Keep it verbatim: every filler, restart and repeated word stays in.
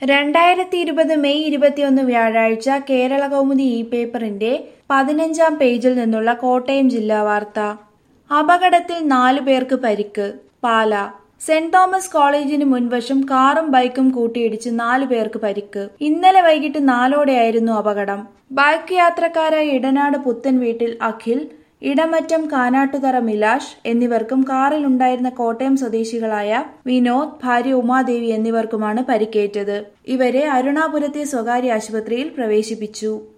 രണ്ടായിരത്തി ഇരുപത് മെയ് ഇരുപത്തിയൊന്ന് വ്യാഴാഴ്ച കേരള കൗമുദി ഇ പേപ്പറിന്റെ പതിനഞ്ചാം പേജിൽ നിന്നുള്ള കോട്ടയം ജില്ലാ വാർത്ത. അപകടത്തിൽ നാലു പേർക്ക് പരിക്ക്. പാലാ. സെന്റ് തോമസ് കോളേജിന് മുൻവശം കാറും ബൈക്കും കൂട്ടിയിടിച്ച് നാലു പേർക്ക് പരിക്ക്. ഇന്നലെ വൈകിട്ട് നാലോടെയായിരുന്നു അപകടം. ബൈക്ക് യാത്രക്കാരായ ഇടനാട് പുത്തൻ വീട്ടിൽ അഖിൽ, ഇടമറ്റം കാനാട്ടുതറ മിലാഷ് എന്നിവർക്കും കാറിലുണ്ടായിരുന്ന കോട്ടയം സ്വദേശികളായ വിനോദ്, ഭാര്യ ഉമാദേവി എന്നിവർക്കുമാണ് പരിക്കേറ്റത്. ഇവരെ അരുണാപുരത്തെ സ്വകാര്യ ആശുപത്രിയിൽ പ്രവേശിപ്പിച്ചു.